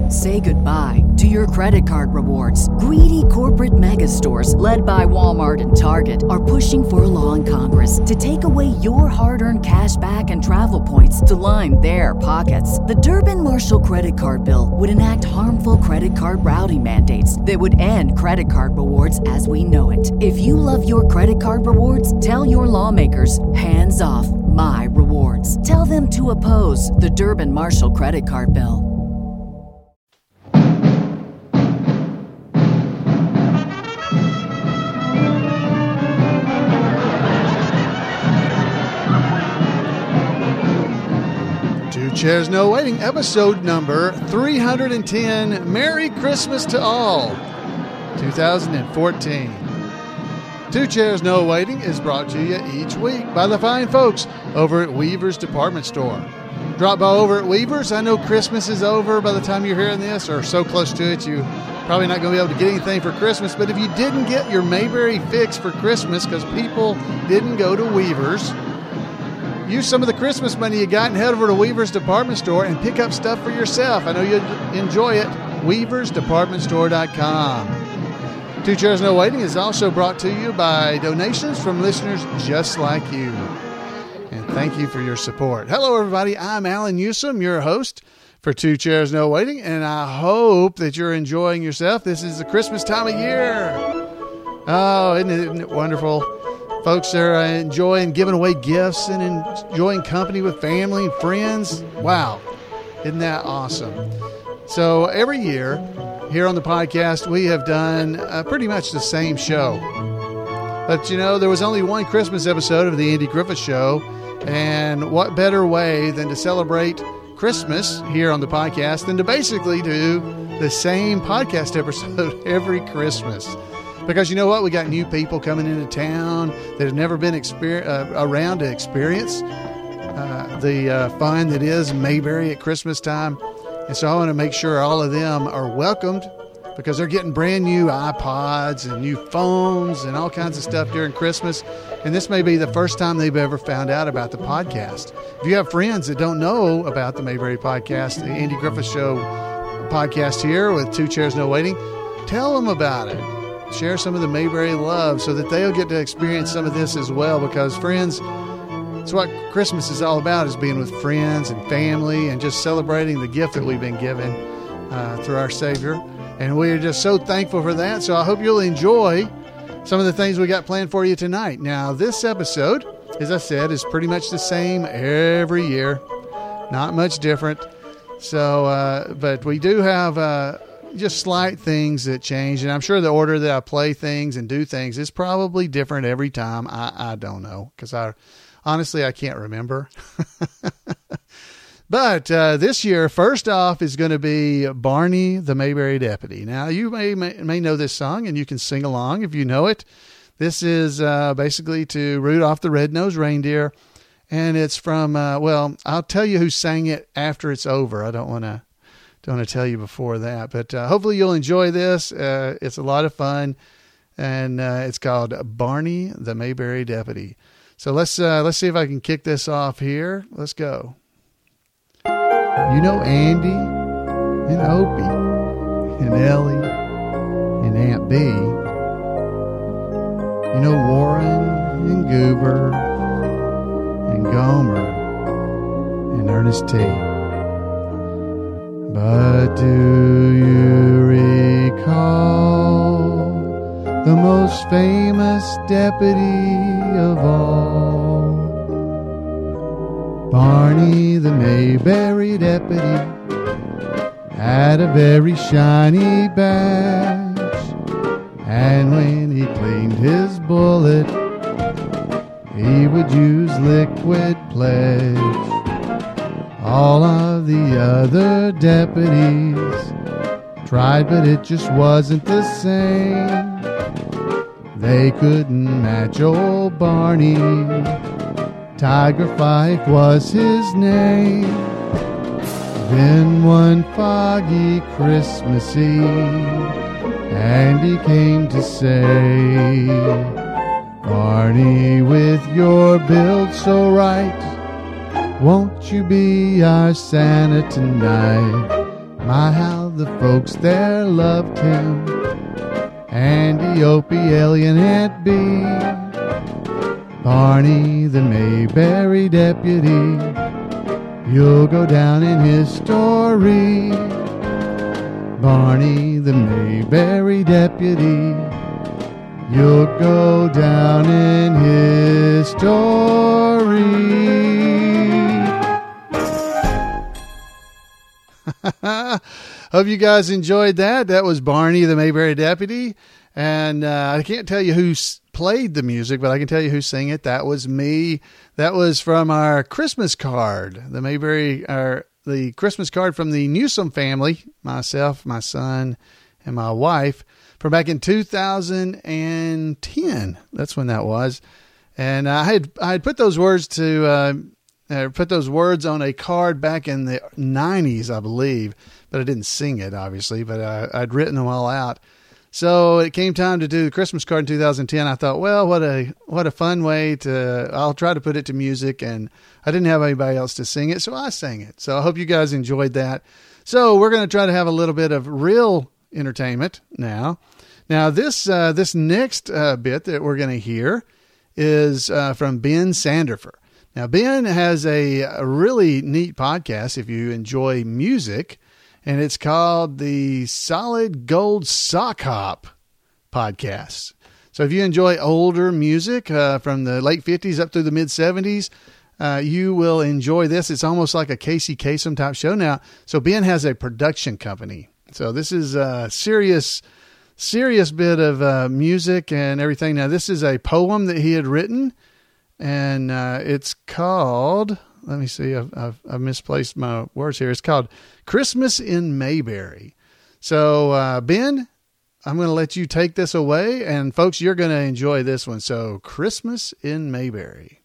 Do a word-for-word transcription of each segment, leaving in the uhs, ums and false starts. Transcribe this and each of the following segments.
Say goodbye to your credit card rewards. Greedy corporate mega stores, led by Walmart and Target, are pushing for a law in Congress to take away your hard-earned cash back and travel points to line their pockets. The Durbin-Marshall credit card bill would enact harmful credit card routing mandates that would end credit card rewards as we know it. If you love your credit card rewards, tell your lawmakers, hands off my rewards. Tell them to oppose the Durbin-Marshall credit card bill. Two Chairs No Waiting, episode number three hundred ten. Merry Christmas to all, two thousand fourteen. Two Chairs No Waiting is brought to you each week by the fine folks over at Weaver's Department Store. Drop by over at Weaver's. I know Christmas is over by the time you're hearing this, or so close to it, you're probably not going to be able to get anything for Christmas. But if you didn't get your Mayberry fix for Christmas because people didn't go to Weaver's, use some of the Christmas money you got and head over to Weaver's Department Store and pick up stuff for yourself. I know you'd enjoy it. Weavers Department Store dot com. Two Chairs No Waiting is also brought to you by donations from listeners just like you. And thank you for your support. Hello, everybody. I'm Alan Newsom, your host for Two Chairs No Waiting, and I hope that you're enjoying yourself. This is the Christmas time of year. Oh, isn't it, isn't it wonderful? Folks are uh, enjoying giving away gifts and enjoying company with family and friends. Wow. Isn't that awesome? So every year here on the podcast, we have done uh, pretty much the same show. But, you know, there was only one Christmas episode of the Andy Griffith Show. And what better way than to celebrate Christmas here on the podcast than to basically do the same podcast episode every Christmas? Because you know what? We got new people coming into town that have never been exper- uh, around to experience uh, the uh, fun that is Mayberry at Christmas time. And so I want to make sure all of them are welcomed because they're getting brand new iPods and new phones and all kinds of stuff during Christmas. And this may be the first time they've ever found out about the podcast. If you have friends that don't know about the Mayberry podcast, the Andy Griffith Show podcast here with Two Chairs No Waiting, tell them about it. Share some of the Mayberry love so that they'll get to experience some of this as well, because friends, it's what Christmas is all about, is being with friends and family and just celebrating the gift that we've been given uh, through our Savior. And we're just so thankful for that. So I hope you'll enjoy some of the things we got planned for you tonight. Now, this episode, as I said, is pretty much the same every year. Not much different. So, uh, but we do have... Uh, just slight things that change, and I'm sure the order that I play things and do things is probably different every time. I, I don't know, because I honestly I can't remember. But uh, this year, first off, is going to be Barney the Mayberry Deputy. Now, you may, may may know this song, and you can sing along if you know it. This is uh, basically to Rudolph the Red-Nosed Reindeer, and it's from, uh, well, I'll tell you who sang it after it's over. I don't want to Don't want to tell you before that, but uh, hopefully you'll enjoy this. Uh, it's a lot of fun, and uh, it's called Barney the Mayberry Deputy. So let's uh, let's see if I can kick this off here. Let's go. You know Andy and Opie and Ellie and Aunt B. You know Warren and Goober and Gomer and Ernest T. But do you recall the most famous deputy of all? Barney the Mayberry Deputy had a very shiny badge, and when he cleaned his bullet, he would use liquid pledge. All of the other deputies tried, but it just wasn't the same. They couldn't match old Barney. Tiger Fife was his name. Then one foggy Christmas Eve, Andy came to say, Barney, with your build so right, won't you be our Santa tonight? My, how the folks there loved him. Andy, Opie, Ellie, and Aunt Bee. Barney, the Mayberry deputy. You'll go down in history. Barney, the Mayberry deputy. You'll go down in history. Hope you guys enjoyed that. That was Barney, the Mayberry deputy. And uh, I can't tell you who played the music, but I can tell you who sang it. That was me. That was from our Christmas card, the Mayberry, our, the Christmas card from the Newsom family, myself, my son, and my wife, from back in two thousand ten. That's when that was. And I had I had put those words to uh, uh, put those words on a card back in the nineties, I believe, but I didn't sing it, obviously. But I, I'd written them all out. So it came time to do the Christmas card in two thousand ten. I thought, well, what a what a fun way to, I'll try to put it to music. And I didn't have anybody else to sing it, so I sang it. So I hope you guys enjoyed that. So we're going to try to have a little bit of real entertainment now. Now, this uh, this next uh, bit that we're going to hear is uh, from Ben Sandifer. Now, Ben has a, a really neat podcast if you enjoy music. And it's called the Solid Gold Sock Hop Podcast. So if you enjoy older music uh, from the late fifties up through the mid seventies, uh, you will enjoy this. It's almost like a Casey Kasem type show now. So Ben has a production company. So this is a serious, serious bit of uh, music and everything. Now, this is a poem that he had written, and uh, it's called... Let me see. I've, I've, I've misplaced my words here. It's called Christmas in Mayberry. So, uh, Ben, I'm going to let you take this away. And, folks, you're going to enjoy this one. So, Christmas in Mayberry.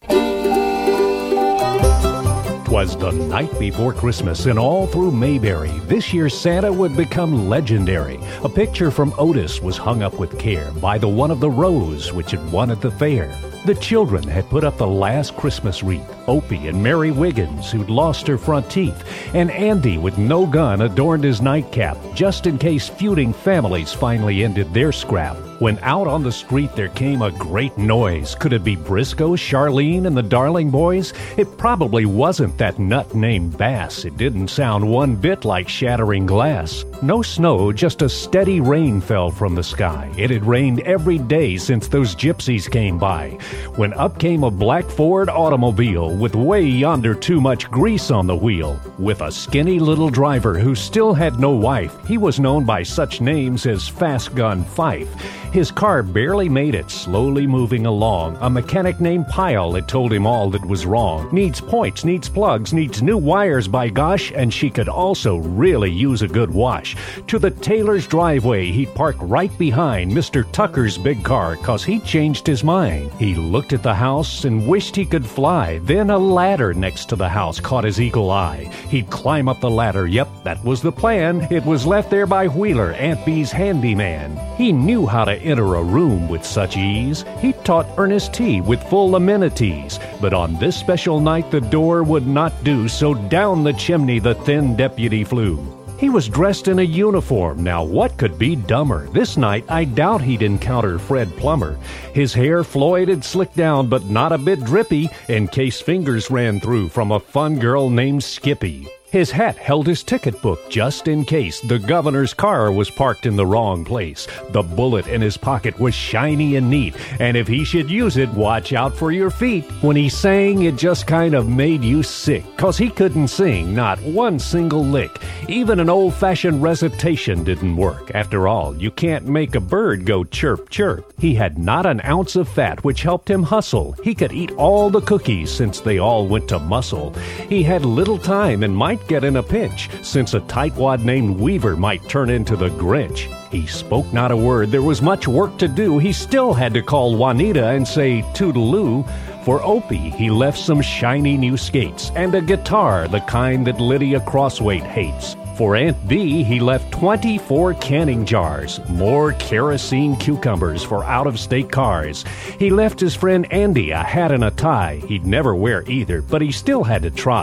'Twas the night before Christmas, and all through Mayberry, this year's Santa would become legendary. A picture from Otis was hung up with care by the one of the rose which had won at the fair. The children had put up the last Christmas wreath. Opie and Mary Wiggins, who'd lost her front teeth, and Andy with no gun adorned his nightcap, just in case feuding families finally ended their scrap. When out on the street there came a great noise. Could it be Briscoe, Charlene, and the Darling Boys? It probably wasn't that nut named Bass. It didn't sound one bit like shattering glass. No snow, just a steady rain fell from the sky. It had rained every day since those gypsies came by. When up came a black Ford automobile with way yonder too much grease on the wheel, with a skinny little driver who still had no wife. He was known by such names as Fast Gun Fife. His car barely made it, slowly moving along. A mechanic named Pyle had told him all that was wrong. Needs points, needs plugs, needs new wires, by gosh, and she could also really use a good wash. To the Taylor's driveway, he'd park right behind Mister Tucker's big car, 'cause he'd changed his mind. He looked at the house and wished he could fly. Then a ladder next to the house caught his eagle eye. He'd climb up the ladder. Yep, that was the plan. It was left there by Wheeler, Aunt Bee's handyman. He knew how to enter a room with such ease. He taught Ernest tea with full amenities. But on this special night the door would not do, so down the chimney the thin deputy flew. He was dressed in a uniform. Now what could be dumber? This night I doubt he'd encounter Fred Plummer. His hair Floyd had slicked down, but not a bit drippy, in case fingers ran through from a fun girl named Skippy. His hat held his ticket book just in case the governor's car was parked in the wrong place. The bullet in his pocket was shiny and neat, and if he should use it, watch out for your feet. When he sang, it just kind of made you sick, 'cause he couldn't sing, not one single lick. Even an old-fashioned recitation didn't work. After all, you can't make a bird go chirp, chirp. He had not an ounce of fat, which helped him hustle. He could eat all the cookies, since they all went to muscle. He had little time and might get in a pinch, since a tightwad named Weaver might turn into the Grinch. He spoke not a word. There was much work to do. He still had to call Juanita and say toodaloo. For Opie, he left some shiny new skates and a guitar, the kind that Lydia Crossweight hates. For Aunt Bee, he left twenty-four canning jars, more kerosene cucumbers for out-of-state cars. He left his friend Andy a hat and a tie. He'd never wear either, but he still had to try.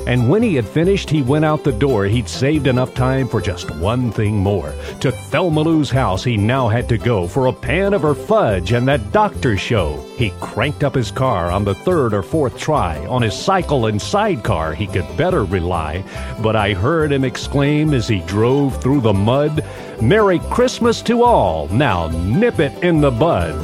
And when he had finished, he went out the door. He'd saved enough time for just one thing more. To Thelma Lou's house he now had to go for a pan of her fudge and that doctor show. He cranked up his car on the third or fourth try. On his cycle and sidecar he could better rely. But I heard him exclaim as he drove through the mud, "Merry Christmas to all! Now nip it in the bud."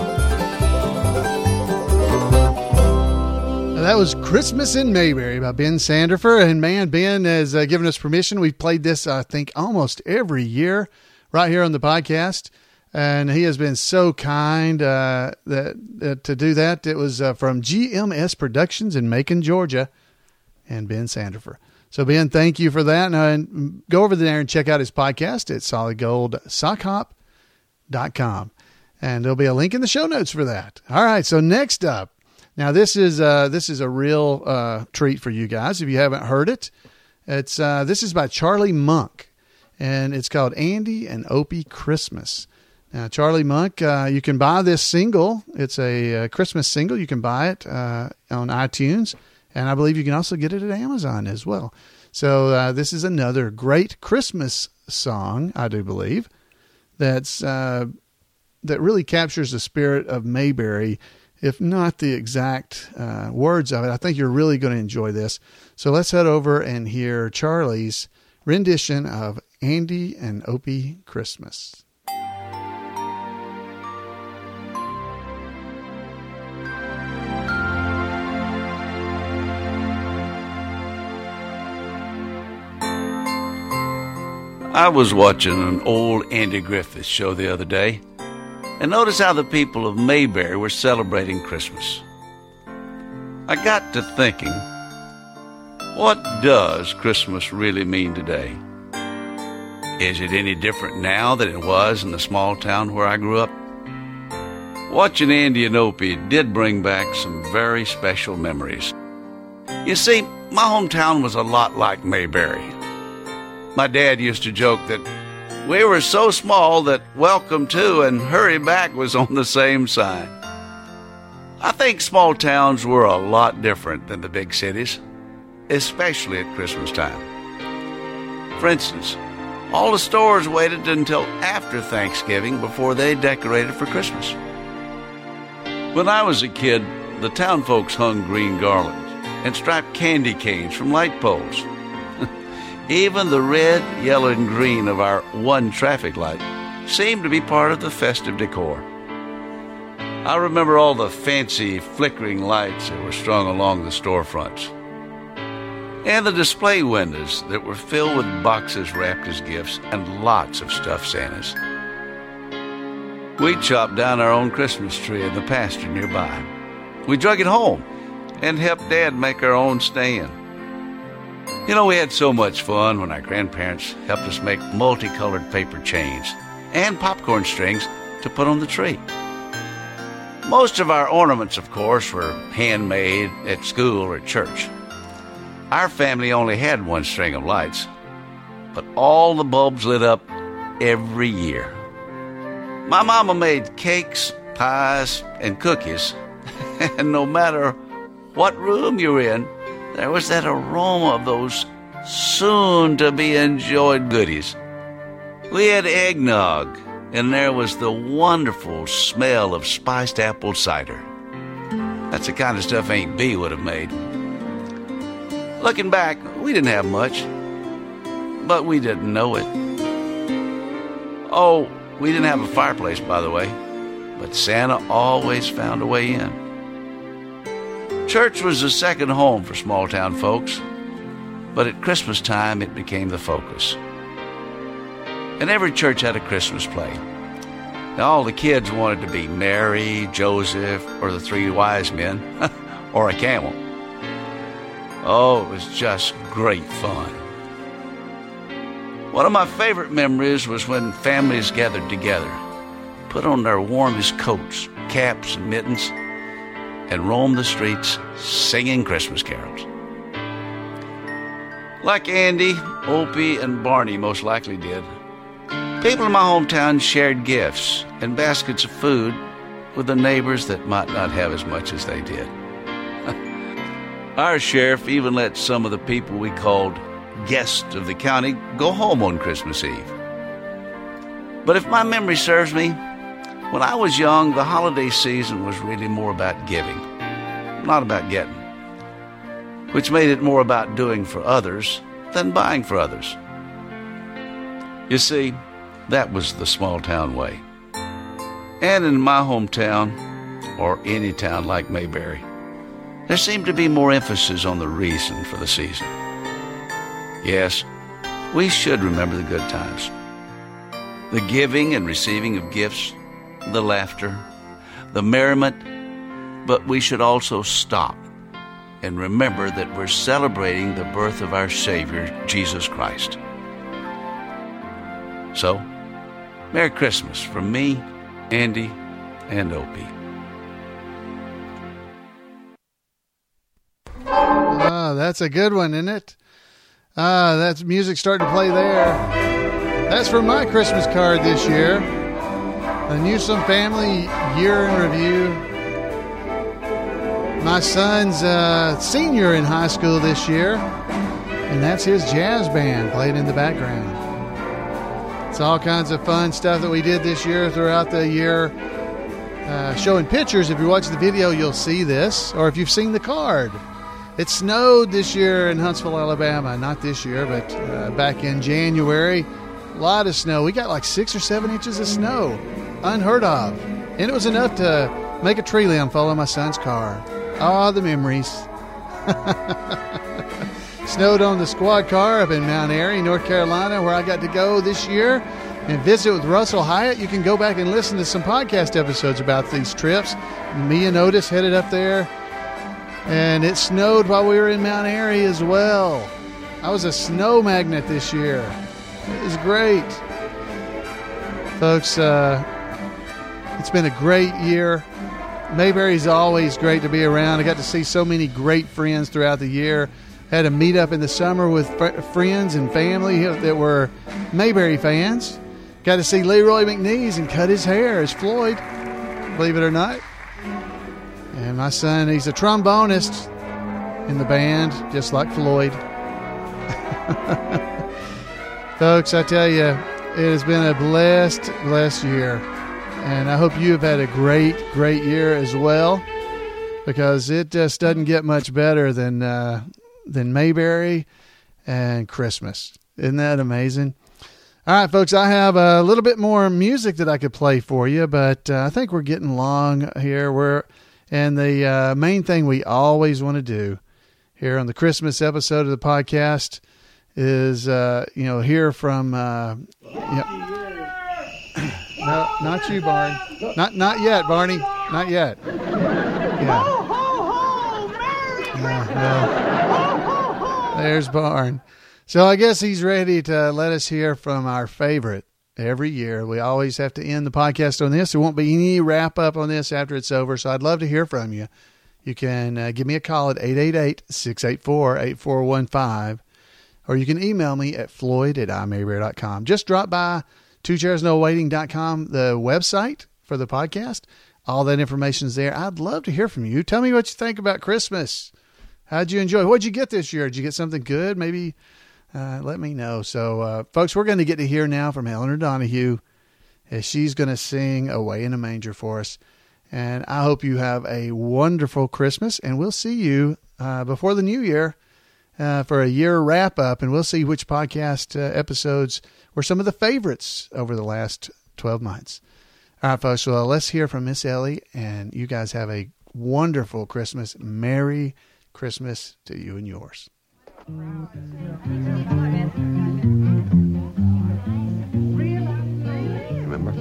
That was Christmas in Mayberry by Ben Sandifer. And man, Ben has uh, given us permission. We've played this, I think, almost every year right here on the podcast. And he has been so kind uh, that, uh, to do that. It was uh, from G M S Productions in Macon, Georgia, and Ben Sandifer. So, Ben, thank you for that. And go over there and check out his podcast at solid gold sock hop dot com. And there'll be a link in the show notes for that. All right, so next up. Now, this is uh, this is a real uh, treat for you guys if you haven't heard it. It's uh, this is by Charlie Monk, and it's called Andy and Opie Christmas. Now, Charlie Monk, uh, you can buy this single. It's a, a Christmas single. You can buy it uh, on iTunes, and I believe you can also get it at Amazon as well. So uh, this is another great Christmas song, I do believe, that's uh, that really captures the spirit of Mayberry. If not the exact uh, words of it, I think you're really going to enjoy this. So let's head over and hear Charlie's rendition of Andy and Opie Christmas. I was watching an old Andy Griffith show the other day, and notice how the people of Mayberry were celebrating Christmas. I got to thinking, what does Christmas really mean today? Is it any different now than it was in the small town where I grew up? Watching Andy and Opie did bring back some very special memories. You see, my hometown was a lot like Mayberry. My dad used to joke that we were so small that welcome to and hurry back was on the same sign. I think small towns were a lot different than the big cities, especially at Christmas time. For instance, all the stores waited until after Thanksgiving before they decorated for Christmas. When I was a kid, the town folks hung green garlands and striped candy canes from light poles. Even the red, yellow, and green of our one traffic light seemed to be part of the festive decor. I remember all the fancy, flickering lights that were strung along the storefronts, and the display windows that were filled with boxes wrapped as gifts and lots of stuffed Santas. We chopped down our own Christmas tree in the pasture nearby. We drug it home and helped Dad make our own stand. You know, we had so much fun when our grandparents helped us make multicolored paper chains and popcorn strings to put on the tree. Most of our ornaments, of course, were handmade at school or at church. Our family only had one string of lights, but all the bulbs lit up every year. My mama made cakes, pies, and cookies, and no matter what room you were in, there was that aroma of those soon-to-be-enjoyed goodies. We had eggnog, and there was the wonderful smell of spiced apple cider. That's the kind of stuff Aunt Bee would have made. Looking back, we didn't have much, but we didn't know it. Oh, we didn't have a fireplace, by the way, but Santa always found a way in. Church was the second home for small-town folks, but at Christmas time it became the focus. And every church had a Christmas play. Now, all the kids wanted to be Mary, Joseph, or the three wise men, or a camel. Oh, it was just great fun. One of my favorite memories was when families gathered together, put on their warmest coats, caps, and mittens, and roamed the streets singing Christmas carols. Like Andy, Opie, and Barney most likely did, people in my hometown shared gifts and baskets of food with the neighbors that might not have as much as they did. Our sheriff even let some of the people we called guests of the county go home on Christmas Eve. But if my memory serves me, when I was young, the holiday season was really more about giving, not about getting, which made it more about doing for others than buying for others. You see, that was the small town way. And in my hometown, or any town like Mayberry, there seemed to be more emphasis on the reason for the season. Yes, we should remember the good times. The giving and receiving of gifts, the laughter, the merriment, but we should also stop and remember that we're celebrating the birth of our Savior, Jesus Christ. So, Merry Christmas from me, Andy, and Opie. Ah, that's a good one, isn't it? Ah, that's music starting to play there. That's from my Christmas card this year. The Newsom Family Year in Review. My son's uh, senior in high school this year, and that's his jazz band playing in the background. It's all kinds of fun stuff that we did this year throughout the year. Uh, showing pictures. If you watch the video, you'll see this, or if you've seen the card. It snowed this year in Huntsville, Alabama. Not this year, but uh, back in January. A lot of snow. We got like six or seven inches of snow. Unheard of. And it was enough to make a tree limb fall on my son's car. Ah, the memories. Snowed on the squad car up in Mount Airy, North Carolina, where I got to go this year and visit with Russell Hyatt. You can go back and listen to some podcast episodes about these trips. Me and Otis headed up there. And it snowed while we were in Mount Airy as well. I was a snow magnet this year. It was great. Folks, uh, it's been a great year. Mayberry's always great to be around. I got to see so many great friends throughout the year. Had a meet up in the summer with fr- friends and family that were Mayberry fans. Got to see Leroy McNeese and cut his hair as Floyd, believe it or not. And my son, he's a trombonist in the band, just like Floyd. Folks, I tell you, it has been a blessed, blessed year. And I hope you have had a great, great year as well, because it just doesn't get much better than uh, than Mayberry and Christmas. Isn't that amazing? All right, folks, I have a little bit more music that I could play for you, but uh, I think we're getting long here. We're And the uh, main thing we always want to do here on the Christmas episode of the podcast is, uh, you know, hear from, uh, you know, no, not you, Barn. Not not yet, Barney. Not yet. Yeah. Yeah, no. There's Barn. So I guess he's ready to let us hear from our favorite. Every year, we always have to end the podcast on this. There won't be any wrap up on this after it's over, so I'd love to hear from you. You can uh, give me a call at eight eight eight, six eight four, eight four one five, or you can email me at floyd at i mayberry dot com. Just drop by two chairs no waiting dot com, the website for the podcast. All that information is there. I'd love to hear from you. Tell me what you think about Christmas. How'd you enjoy? What'd you get this year? Did you get something good? Maybe Uh, let me know. So, uh, folks, we're going to get to hear now from Eleanor Donahue as she's going to sing Away in a Manger for us. And I hope you have a wonderful Christmas, and we'll see you uh, before the new year uh, for a year wrap up, and we'll see which podcast uh, episodes were some of the favorites over the last twelve months. All right, folks, well, let's hear from Miss Ellie, and you guys have a wonderful Christmas. Merry Christmas to you and yours. Remember?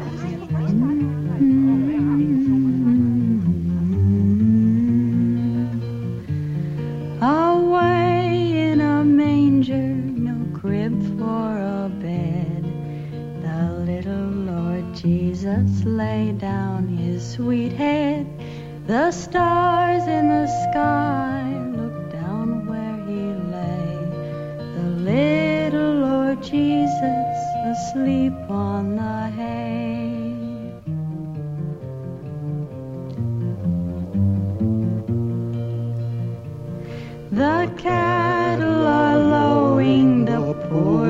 Away in a manger, no crib for a bed, the little Lord Jesus lay down his sweet head. The stars in the sky looked down where he lay, the little Lord Jesus asleep on the hay.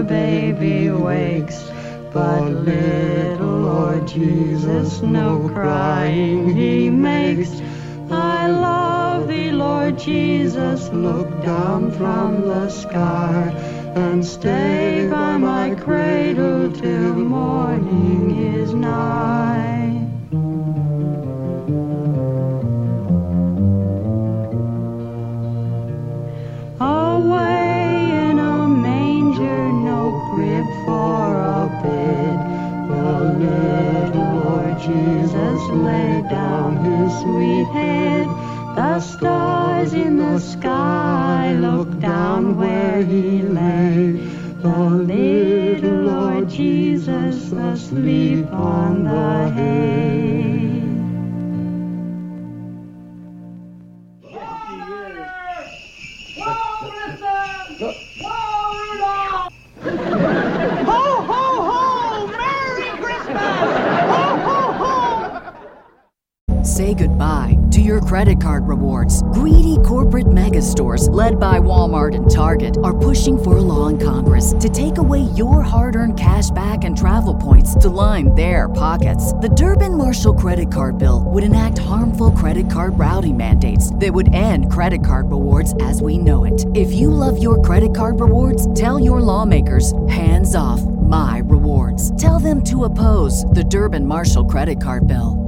the baby wakes. But little Lord Jesus, no crying he makes. I love thee, Lord Jesus, look down from the sky and stay by my cradle till morning is nigh. Away in a manger, no crib for a bed, the little Lord Jesus laid down his sweet head. The stars in the sky looked down where he lay. The little Lord Jesus asleep on the hay. Ho, ho, ho! Merry Christmas! Ho, ho, ho! Say goodbye to your credit card rewards. Greedy corporate mega stores, led by Walmart and Target, are pushing for a law in Congress to take away your hard-earned cash back and travel points to line their pockets. The Durbin-Marshall credit card bill would enact harmful credit card routing mandates that would end credit card rewards as we know it. If you love your credit card rewards, tell your lawmakers, hands off my rewards. Tell them to oppose the Durbin-Marshall credit card bill.